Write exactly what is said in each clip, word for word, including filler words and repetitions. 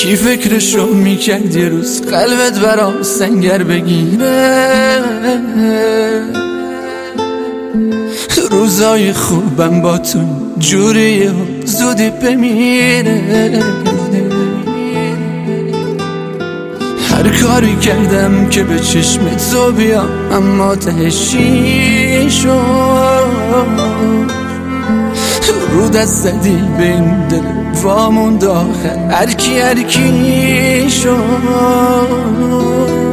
کی فکرشو میکرد یه روز قلبت برام سنگر بگیره؟ روزای خوبم با تو جوریه زودی بمیره. هر کاری کردم که به چشم تو بیام اما تهشی شد. رو دست زدی به این دل وامون داخل هرکی هرکی شد.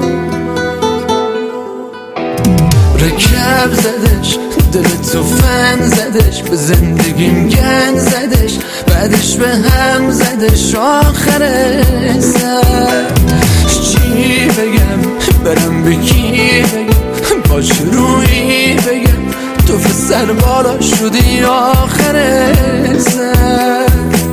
رکب زدش دل تو فن زدش به زندگیم گن زدش بعدش به هم زدش آخر سر. چی بگم برم به کی بگم باش روی بگم تو سر بالا شدی آخر سر.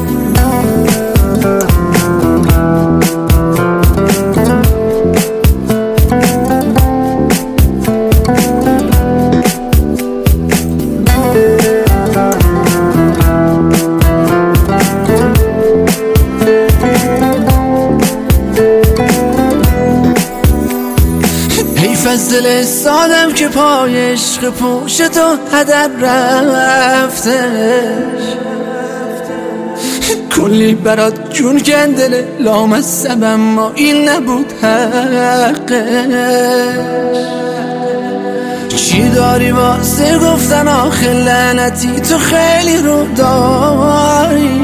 فضل سادم که پای عشق پوش تو هدر رفتش. کلی برات جون کندل لامصب اما این نبود حقش. چی داری واسه گفتن آخه لعنتی تو خیلی رو داری.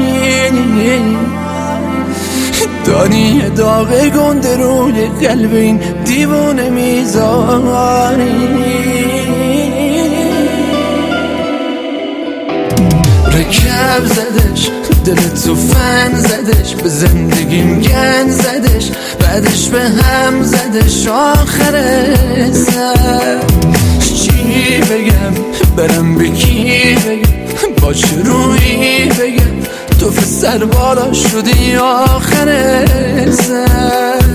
داری داغ گنده روی قلب این دیوونه میذاری. رکب زدش دل تو فن زدش به زندگیم گن زدش بعدش به هم زدش آخر سر. چی بگم برم به کی بگم باش روی بگم تو سر بالا شدی آخر سر.